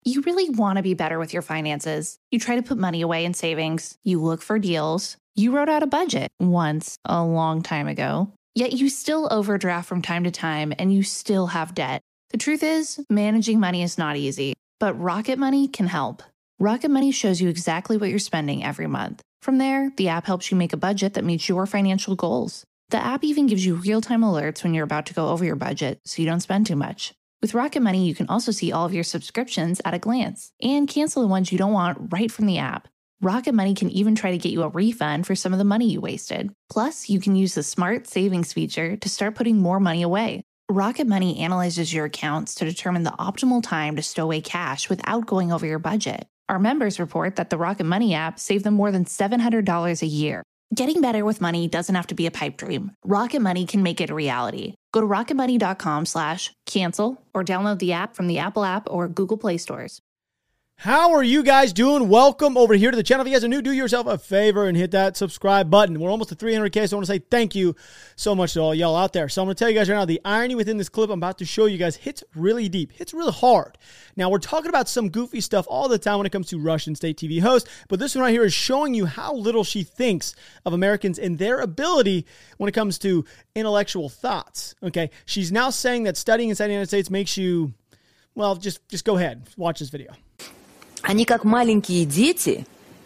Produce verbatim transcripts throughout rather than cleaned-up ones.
You really want to be better with your finances. You try to put money away in savings. You look for deals. You wrote out a budget once a long time ago. Yet you still overdraft from time to time and you still have debt. The truth is, managing money is not easy, but Rocket Money can help. Rocket Money shows you exactly what you're spending every month. From there, the app helps you make a budget that meets your financial goals. The app even gives you real-time alerts when you're about to go over your budget so you don't spend too much. With Rocket Money, you can also see all of your subscriptions at a glance and cancel the ones you don't want right from the app. Rocket Money can even try to get you a refund for some of the money you wasted. Plus, you can use the Smart Savings feature to start putting more money away. Rocket Money analyzes your accounts to determine the optimal time to stow away cash without going over your budget. Our members report that the Rocket Money app saved them more than seven hundred dollars a year. Getting better with money doesn't have to be a pipe dream. Rocket Money can make it a reality. Go to rocketmoney.com slash cancel or download the app from the Apple app or Google Play stores. How are you guys doing? Welcome over here to the channel. If you guys are new, do yourself a favor and hit that subscribe button. We're almost to three hundred K, so I want to say thank you so much to all y'all out there. So I'm going to tell you guys right now, the irony within this clip I'm about to show you guys hits really deep, hits really hard. Now, we're talking about some goofy stuff all the time when it comes to Russian state T V hosts, but this one right here is showing you how little she thinks of Americans and their ability when it comes to intellectual thoughts, okay? She's now saying that studying inside the United States makes you, well, just, just go ahead, watch this video. Они, как маленькие дети,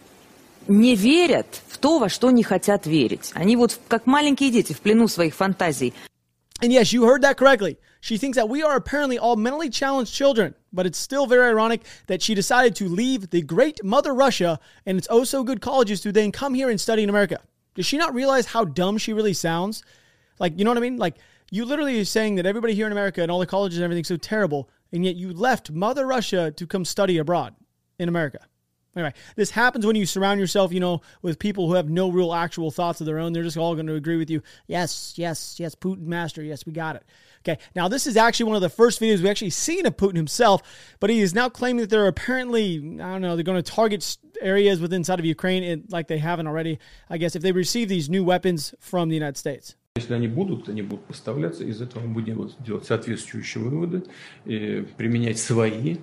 не верят в то, во что не хотят верить. Они вот как маленькие дети в плену своих фантазий. And yes, you heard that correctly. She thinks that we are apparently all mentally challenged children, but it's still very ironic that she decided to leave the great mother Russia and its oh-so-good colleges to then come here and study in America. Does she not realize how dumb she really sounds? Like, you know what I mean? Like, you literally are saying that everybody here in America and all the colleges and everything's so terrible, and yet you left mother Russia to come study abroad in America. Anyway, this happens when you surround yourself, you know, with people who have no real actual thoughts of their own. They're just all going to agree with you. Yes, yes, yes, Putin master. Yes, we got it. Okay, now this is actually one of the first videos we actually seen of Putin himself, but he is now claiming that they're apparently, I don't know, they're going to target areas within inside of Ukraine and, like they haven't already, I guess, if they receive these new weapons from the United States. Если они будут, они будут поставляться, из этого мы будем делать соответствующие выводы, применять свои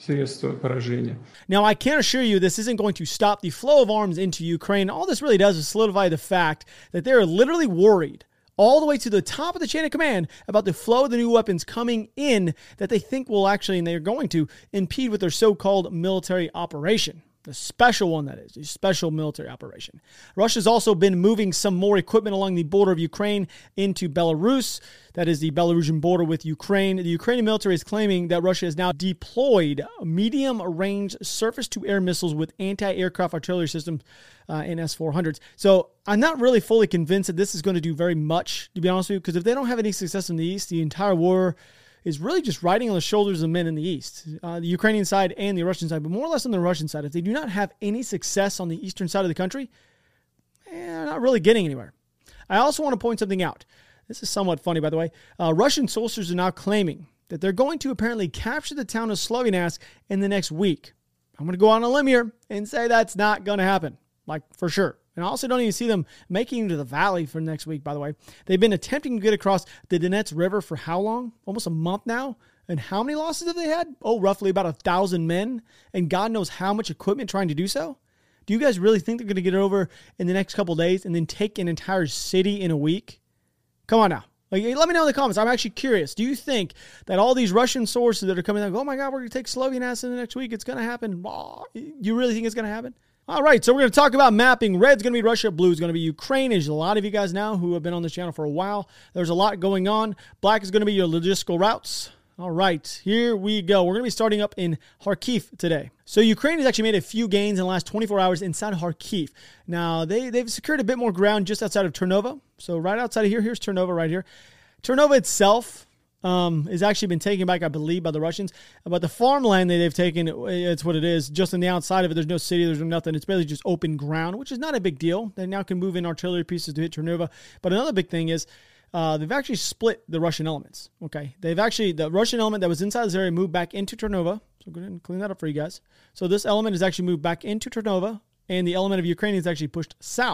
Now, I can assure you this isn't going to stop the flow of arms into Ukraine. All this really does is solidify the fact that they're literally worried all the way to the top of the chain of command about the flow of the new weapons coming in that they think will actually, and they're going to, impede with their so-called military operation. The special one, that is, a special military operation. Russia's also been moving some more equipment along the border of Ukraine into Belarus. That is the Belarusian border with Ukraine. The Ukrainian military is claiming that Russia has now deployed medium-range surface-to-air missiles with anti-aircraft artillery systems uh, in S four hundreds. So I'm not really fully convinced that this is going to do very much, to be honest with you, because if they don't have any success in the East, the entire war is really just riding on the shoulders of men in the East, uh, the Ukrainian side and the Russian side, but more or less on the Russian side. If they do not have any success on the eastern side of the country, eh, they're not really getting anywhere. I also want to point something out. This is somewhat funny, by the way. Uh, Russian sources are now claiming that they're going to apparently capture the town of Sloviansk in the next week. I'm going to go on a limb here and say that's not going to happen, like for sure. And I also don't even see them making it into the valley for next week, by the way. They've been attempting to get across the Donetsk River for how long? Almost a month now. And how many losses have they had? Oh, roughly about a thousand men. And God knows how much equipment trying to do so. Do you guys really think they're going to get it over in the next couple of days and then take an entire city in a week? Come on now. Like, let me know in the comments. I'm actually curious. Do you think that all these Russian sources that are coming out, oh my God, we're going to take Sloviansk in the next week, it's going to happen? Oh, you really think it's going to happen? All right, so we're going to talk about mapping. Red's going to be Russia, blue is going to be Ukraine. As a lot of you guys now who have been on this channel for a while, there's a lot going on. Black is going to be your logistical routes. All right, here we go. We're going to be starting up in Kharkiv today. So Ukraine has actually made a few gains in the last twenty-four hours inside of Kharkiv. Now, they, they've secured a bit more ground just outside of Ternova. So right outside of here, here's Ternova right here. Ternova itself Um, has actually been taken back, I believe, by the Russians. But the farmland that they've taken, it's what it is. Just on the outside of it, there's no city, there's no nothing. It's basically just open ground, which is not a big deal. They now can move in artillery pieces to hit Ternova. But another big thing is uh, they've actually split the Russian elements. Okay, they've actually, the Russian element that was inside this area moved back into Ternova. So go ahead and clean that up for you guys. So this element is actually moved back into Ternova, and the element of Ukraine is actually pushed south.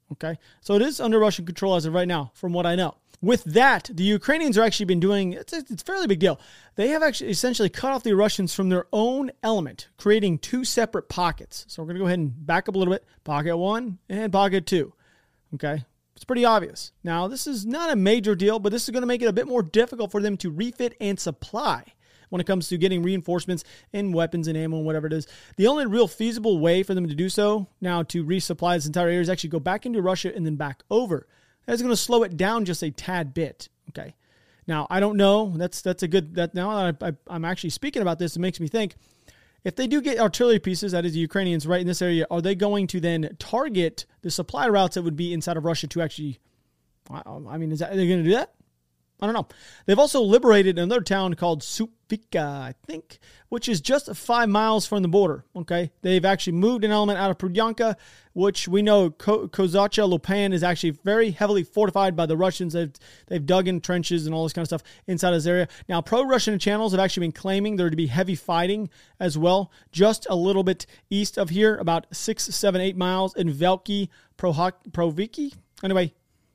Okay, so it is under Russian control as of right now, from what I know. With that, the Ukrainians are actually been doing, it's a, it's a fairly big deal. They have actually essentially cut off the Russians from their own element, creating two separate pockets. So we're going to go ahead and back up a little bit. Pocket one and pocket two. Okay, it's pretty obvious. Now, this is not a major deal, but this is going to make it a bit more difficult for them to refit and supply when it comes to getting reinforcements and weapons and ammo and whatever it is. The only real feasible way for them to do so now to resupply this entire area is actually go back into Russia and then back over. That's going to slow it down just a tad bit. Okay. Now, I don't know. That's that's a good, that now that I, I, I'm actually speaking about this, it makes me think, if they do get artillery pieces, that is the Ukrainians right in this area, are they going to then target the supply routes that would be inside of Russia to actually, I mean, is that, are they going to do that? I don't know. They've also liberated another town called Supivka, I think, which is just five miles from the border. Okay, they've actually moved an element out of Prudyanka, which we know Ko- Kozacha Lopan is actually very heavily fortified by the Russians. They've they've dug in trenches and all this kind of stuff inside this area. Now, pro-Russian channels have actually been claiming there to be heavy fighting as well, just a little bit east of here, about six, seven, eight miles in Veliki Proviki. Anyway.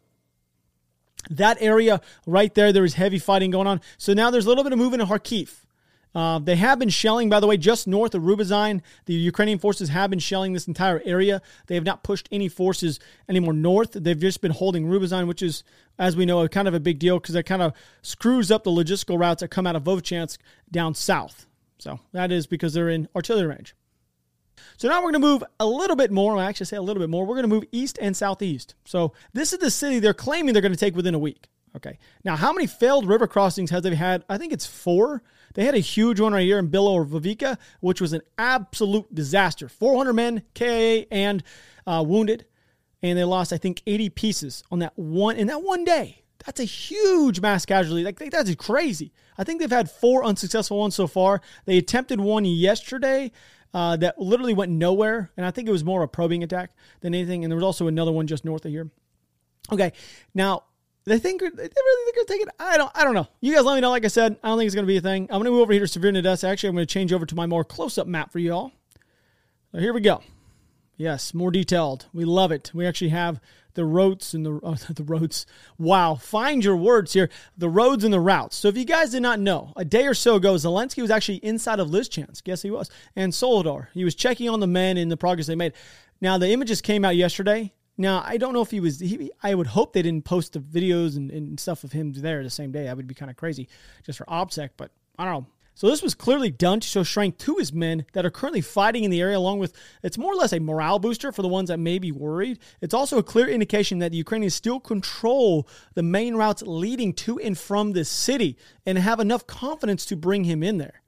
That area right there, there is heavy fighting going on. So now there's a little bit of movement in Kharkiv. Uh, they have been shelling, by the way, just north of Rubizhine. The Ukrainian forces have been shelling this entire area. They have not pushed any forces anymore north. They've just been holding Rubizhine, which is, as we know, kind of a big deal because that kind of screws up the logistical routes that come out of Vovchansk down south. So that is because they're in artillery range. So now we're going to move a little bit more. I actually say a little bit more. We're going to move east and southeast. So this is the city they're claiming they're going to take within a week. Okay. Now, how many failed river crossings have they had? I think it's four. They had a huge one right here in Bilovovica, which was an absolute disaster. four hundred men, K I A, and uh, wounded. And they lost, I think, eighty pieces on that one in that one day. That's a huge mass casualty. Like, that's crazy. I think they've had four unsuccessful ones so far. They attempted one yesterday. Uh, that literally went nowhere, and I think it was more of a probing attack than anything, and there was also another one just north of here. Okay, now, they think, they really think they're taking, I don't I don't know. You guys let me know. Like I said, I don't think it's going to be a thing. I'm going to move over here to Severe Nadesta. Actually, I'm going to change over to my more close-up map for you all. So here we go. Yes, more detailed. We love it. We actually have the roads and the uh, the roads. Wow, find your words here. The roads and the routes. So if you guys did not know, a day or so ago, Zelensky was actually inside of Lysychansk. Yes, he was. And Soledar. He was checking on the men and the progress they made. Now, the images came out yesterday. Now, I don't know if he was, he, I would hope they didn't post the videos and, and stuff of him there the same day. That would be kind of crazy just for OPSEC, but I don't know. So this was clearly done to show strength to his men that are currently fighting in the area, along with, it's more or less a morale booster for the ones that may be worried. It's also a clear indication that the Ukrainians still control the main routes leading to and from this city and have enough confidence to bring him in there.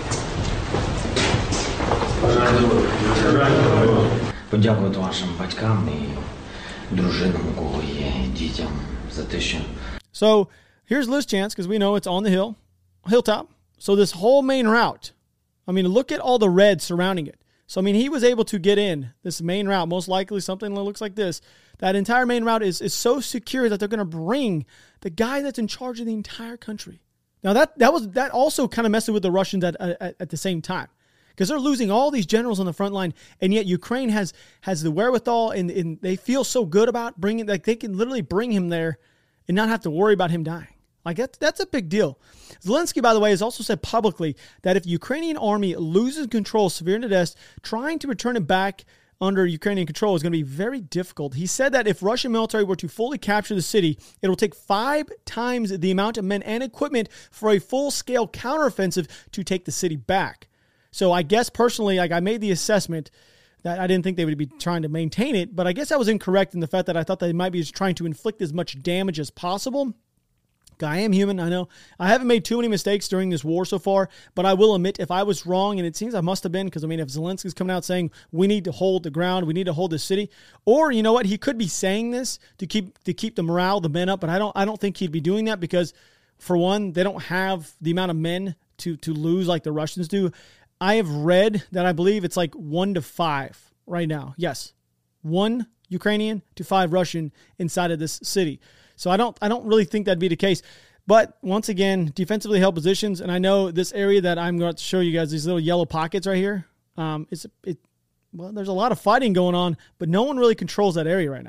Подякувати вашим батькам і дружинам, у кого є, дітям за те, що. So here's Lysychansk, because we know it's on the hill, hilltop. So this whole main route, I mean, look at all the red surrounding it. So, I mean, he was able to get in this main route, most likely something that looks like this. That entire main route is, is so secure that they're going to bring the guy that's in charge of the entire country. Now, that that was that also kind of messed with the Russians at, at, at the same time, because they're losing all these generals on the front line, and yet Ukraine has has the wherewithal, and, and they feel so good about bringing, like they can literally bring him there and not have to worry about him dying. Like, that's, that's a big deal. Zelensky, by the way, has also said publicly that if the Ukrainian army loses control of Severe Nadesta, trying to return it back under Ukrainian control is going to be very difficult. He said that if Russian military were to fully capture the city, it will take five times the amount of men and equipment for a full-scale counteroffensive to take the city back. So I guess personally, like I made the assessment that I didn't think they would be trying to maintain it, but I guess I was incorrect in the fact that I thought they might be just trying to inflict as much damage as possible. I am human, I know. I haven't made too many mistakes during this war so far, but I will admit if I was wrong, and it seems I must have been, because, I mean, if Zelensky's coming out saying we need to hold the ground, we need to hold the city, or, you know what, he could be saying this to keep to keep the morale of the men up, but I don't I don't think he'd be doing that because, for one, they don't have the amount of men to, to lose like the Russians do. I have read that I believe it's like one to five right now. Yes, one Ukrainian to five Russian inside of this city. So I don't I don't really think that'd be the case. But once again, defensively held positions, and I know this area that I'm going to show you guys, these little yellow pockets right here, um, it's it well, there's a lot of fighting going on, but no one really controls that area right now.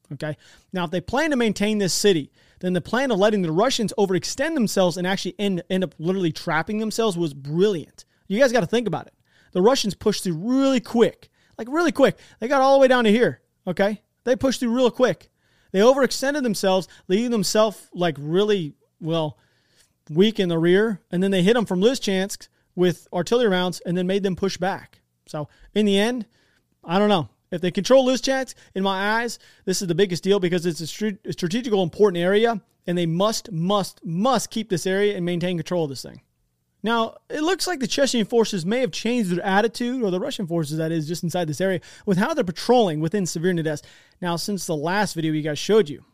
Okay. Now, if they plan to maintain this city, then the plan of letting the Russians overextend themselves and actually end, end up literally trapping themselves was brilliant. You guys got to think about it. The Russians pushed through really quick, like really quick. They got all the way down to here. Okay. They pushed through real quick. They overextended themselves, leaving themselves like really, well, weak in the rear. And then they hit them from Lysychansk with artillery rounds and then made them push back. So in the end, I don't know. If they control Lysychansk, in my eyes, this is the biggest deal because it's a, st- a strategical important area, and they must, must, must keep this area and maintain control of this thing. Now, it looks like the Chechen forces may have changed their attitude, or the Russian forces, that is, just inside this area, with how they're patrolling within Severodonetsk. Now, since the last video you guys showed you.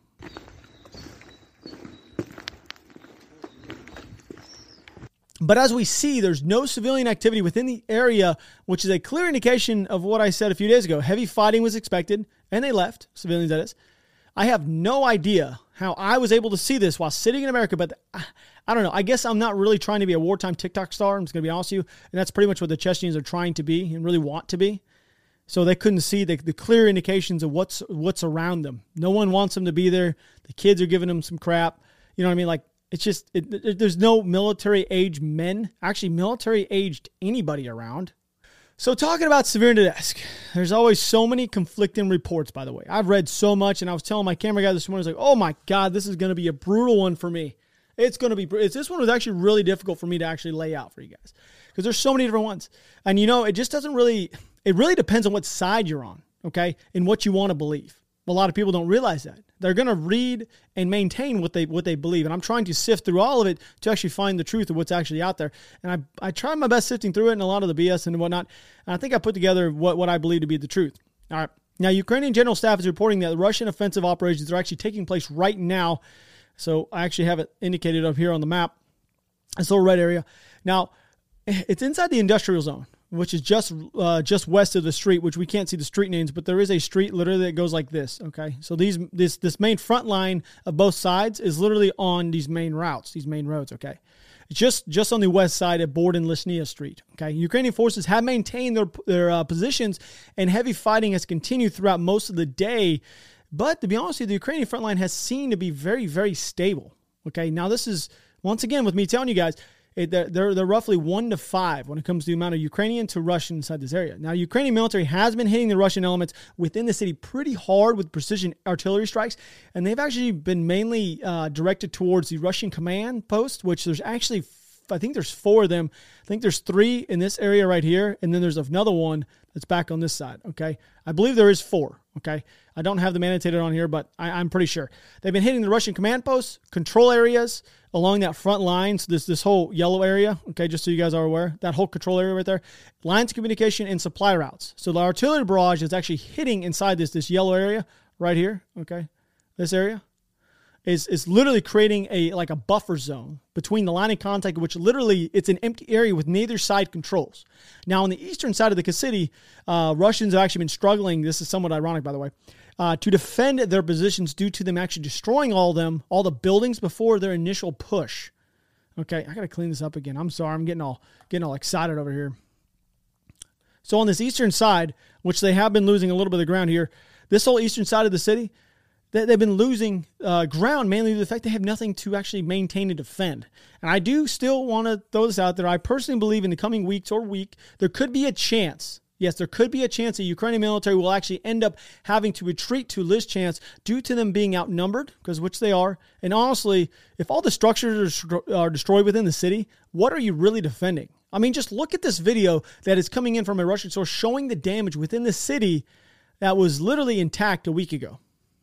But as we see, there's no civilian activity within the area, which is a clear indication of what I said a few days ago. Heavy fighting was expected, and they left, civilians that is. I have no idea how I was able to see this while sitting in America, but I don't know. I guess I'm not really trying to be a wartime TikTok star. I'm just going to be honest with you. And that's pretty much what the Chechens are trying to be and really want to be. So they couldn't see the, the clear indications of what's what's around them. No one wants them to be there. The kids are giving them some crap. You know what I mean? Like, it's just, it, it, there's no military-aged men, actually military-aged anybody around. So talking about Severodonetsk, there's always so many conflicting reports, by the way. I've read so much, and I was telling my camera guy this morning, I was like, oh my God, this is going to be a brutal one for me. It's going to be, it's, this one was actually really difficult for me to actually lay out for you guys because there's so many different ones. And you know, it just doesn't really, it really depends on what side you're on, okay, and what you want to believe. A lot of people don't realize that. They're going to read and maintain what they what they believe. And I'm trying to sift through all of it to actually find the truth of what's actually out there. And I I tried my best sifting through it and a lot of the B S and whatnot. And I think I put together what, what I believe to be the truth. All right. Now, Ukrainian General Staff is reporting that the Russian offensive operations are actually taking place right now. So I actually have it indicated up here on the map. This little red area. Now, it's inside the industrial zone, which is just uh, just west of the street, which we can't see the street names, but there is a street literally that goes like this, okay? So these this this main front line of both sides is literally on these main routes, these main roads, okay? It's just, just on the west side of Borden-Lishnia Street, okay? Ukrainian forces have maintained their, their uh, positions, and heavy fighting has continued throughout most of the day. But to be honest with you, the Ukrainian front line has seemed to be very, very stable, okay? Now this is, once again, with me telling you guys, It, they're, they're, they're roughly one to five when it comes to the amount of Ukrainian to Russian inside this area. Now, Ukrainian military has been hitting the Russian elements within the city pretty hard with precision artillery strikes, and they've actually been mainly uh, directed towards the Russian command post, which there's actually, I think there's four of them. I think there's three in this area right here, and then there's another one that's back on this side, okay? I believe there is four, okay? I don't have them annotated on here, but I, I'm pretty sure. They've been hitting the Russian command posts, control areas, along that front line, so this, this whole yellow area, okay, just so you guys are aware, that whole control area right there, lines of communication and supply routes. So the artillery barrage is actually hitting inside this, this yellow area right here, okay, this area, is, is literally creating a like a buffer zone between the line of contact, which literally, it's an empty area with neither side controls. Now, on the eastern side of the city, uh, Russians have actually been struggling, this is somewhat ironic, by the way, Uh, to defend their positions due to them actually destroying all of them, all the buildings before their initial push. Okay, I got to clean this up again. I'm sorry. I'm getting all getting all excited over here. So on this eastern side, which they have been losing a little bit of ground here, this whole eastern side of the city, they, they've been losing uh, ground mainly due to the fact they have nothing to actually maintain and defend. And I do still want to throw this out there. I personally believe in the coming weeks or week, there could be a chance Yes, there could be a chance the Ukrainian military will actually end up having to retreat to Lysychansk due to them being outnumbered, because which they are. And honestly, if all the structures are destroyed within the city, what are you really defending? I mean, just look at this video that is coming in from a Russian source showing the damage within the city that was literally intact a week ago.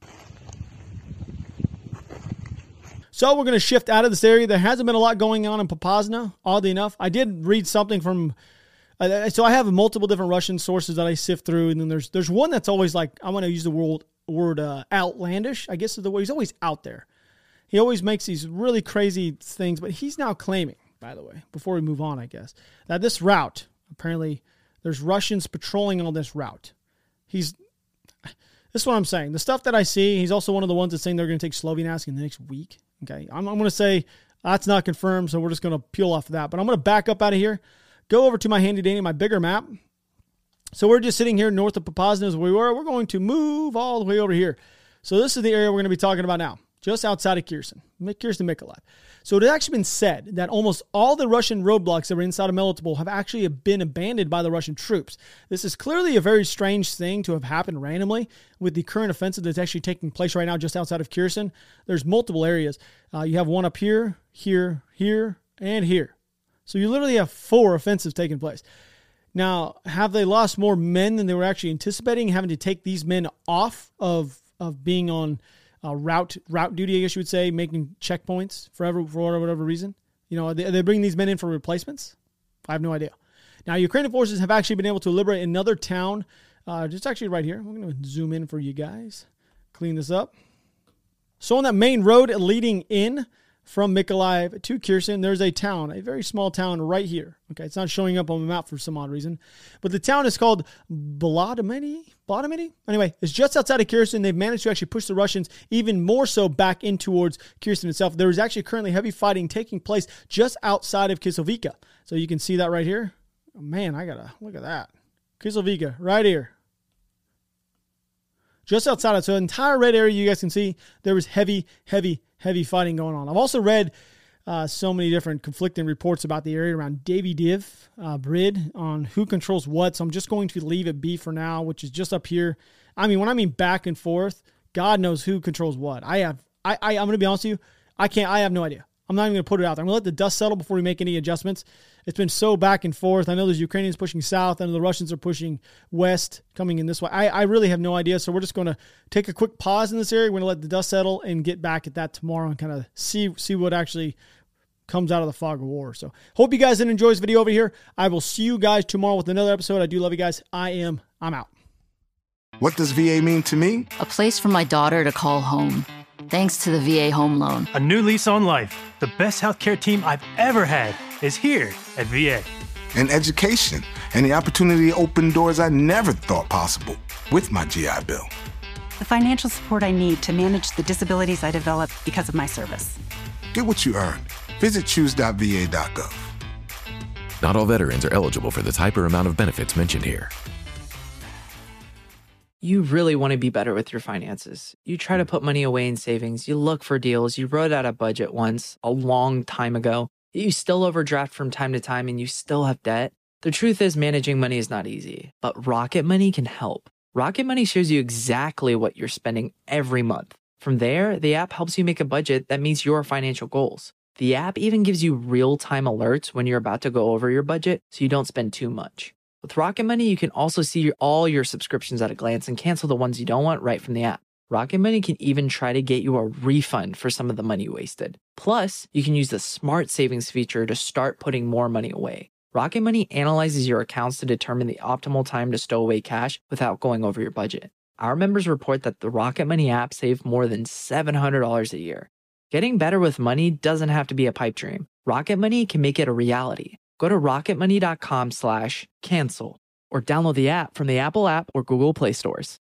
So we're going to shift out of this area. There hasn't been a lot going on in Popasna, oddly enough. I did read something from... So I have multiple different Russian sources that I sift through, and then there's there's one that's always like, I want to use the word, word uh, outlandish, I guess is the way. He's always out there. He always makes these really crazy things, but he's now claiming, by the way, before we move on, I guess, that this route, apparently there's Russians patrolling on this route. He's, this is what I'm saying. The stuff that I see, he's also one of the ones that's saying they're going to take Sloviansk in the next week. Okay, I'm, I'm going to say that's not confirmed, so we're just going to peel off of that. But I'm going to back up out of here. Go over to my handy dandy, my bigger map. So we're just sitting here north of Popasna as we were. We're going to move all the way over here. So this is the area we're going to be talking about now, just outside of Kherson, Kherson Mykolaiv. So it has actually been said that almost all the Russian roadblocks that were inside of Melitopol have actually been abandoned by the Russian troops. This is clearly a very strange thing to have happened randomly with the current offensive that's actually taking place right now just outside of Kherson. There's multiple areas. Uh, you have one up here, here, here, and here. So you literally have four offensives taking place. Now, have they lost more men than they were actually anticipating, having to take these men off of, of being on Uh, route route duty, I guess you would say, making checkpoints forever for whatever reason? You know, are they, are they bringing these men in for replacements? I have no idea. Now, Ukrainian forces have actually been able to liberate another town. Uh, just actually right here. We're going to zoom in for you guys. Clean this up. So on that main road leading in from Mykolaiv to Kherson, there's a town, a very small town right here. Okay, it's not showing up on the map for some odd reason. But the town is called Vladimir. Vladimir? Anyway, it's just outside of Kherson. They've managed to actually push the Russians even more so back in towards Kherson itself. There is actually currently heavy fighting taking place just outside of Kislovka. So you can see that right here. Oh, man, I gotta look at that. Kislovka, right here. Just outside of, so the entire red area you guys can see, there was heavy, heavy, heavy fighting going on. I've also read uh, so many different conflicting reports about the area around Davydiv, uh, Brid, on who controls what. So I'm just going to leave it be for now, which is just up here. I mean, when I mean back and forth, God knows who controls what. I have, I, I I'm going to be honest with you, I can't, I have no idea. I'm not even going to put it out there. I'm going to let the dust settle before we make any adjustments. It's been so back and forth. I know there's Ukrainians pushing south. I know the Russians are pushing west, coming in this way. I, I really have no idea. So we're just going to take a quick pause in this area. We're going to let the dust settle and get back at that tomorrow and kind of see, see what actually comes out of the fog of war. So hope you guys did enjoy this video over here. I will see you guys tomorrow with another episode. I do love you guys. I am, I'm out. What does V A mean to me? A place for my daughter to call home. Thanks to the V A Home Loan. A new lease on life. The best healthcare team I've ever had is here at V A. An education and the opportunity to open doors I never thought possible with my G I Bill. The financial support I need to manage the disabilities I developed because of my service. Get what you earned. Visit choose dot v a dot gov. Not all veterans are eligible for the type or amount of benefits mentioned here. You really want to be better with your finances. You try to put money away in savings. You look for deals. You wrote out a budget once, a long time ago. You still overdraft from time to time and you still have debt. The truth is managing money is not easy, but Rocket Money can help. Rocket Money shows you exactly what you're spending every month. From there, the app helps you make a budget that meets your financial goals. The app even gives you real-time alerts when you're about to go over your budget so you don't spend too much. With Rocket Money, you can also see all your subscriptions at a glance and cancel the ones you don't want right from the app. Rocket Money can even try to get you a refund for some of the money wasted. Plus, you can use the Smart Savings feature to start putting more money away. Rocket Money analyzes your accounts to determine the optimal time to stow away cash without going over your budget. Our members report that the Rocket Money app saved more than seven hundred dollars a year. Getting better with money doesn't have to be a pipe dream. Rocket Money can make it a reality. Go to rocketmoney.com slash cancel or download the app from the Apple app or Google Play stores.